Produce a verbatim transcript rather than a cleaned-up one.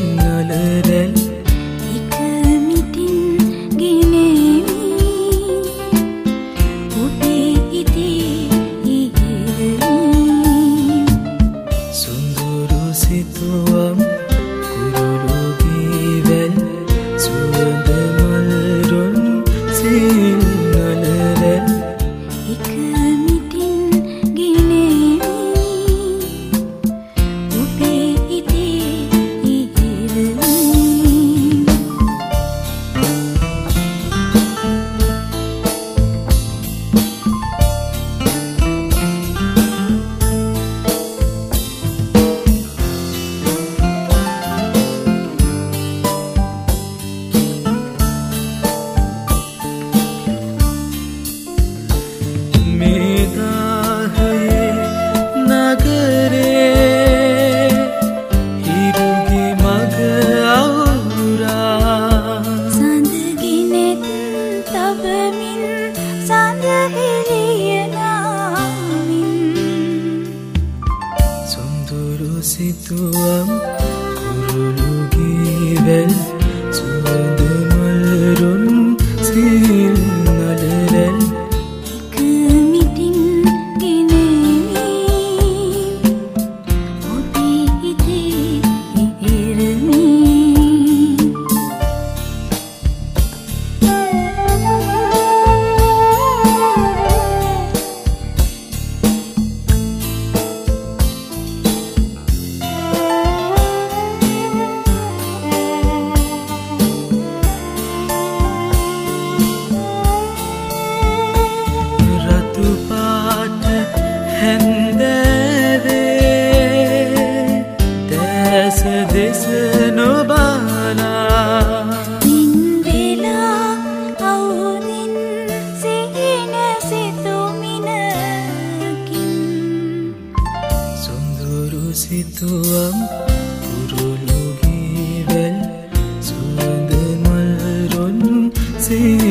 නලරැල් එක මිටින් ගෙනෙමි ඔබේ හිතේ ඉහිරවීම සුන්දර සිතුවම් කුරුළුගේ වැල් සුවඳ මල් රොන් සීල් නලරැල් එක මිටින් ගෙනෙමි ඔබේ හිතේ ඉහිරවීම මේ දාහයේ නගරේ හිරුගේ මග අවුරා සඳගිනෙත් තබමින් සඳහෙළිය නාමින් සුන්දර සිතුවම් කුරුළුගේ වැල් සුවඳ මල් රොන් සීල් නලරැල් එක මිටින් ගෙනෙමි ඔබේ හිතේ ඉහිරවීම රතු පාට හැන්දෑවේ දැස දෙස නොබලා මින් වෙලා අවුදින් සිහින සිතුමිනකින් සුන්දර සිතුවම් කුරුළුගේ වැල් සුවඳ මල් රොන් සීල්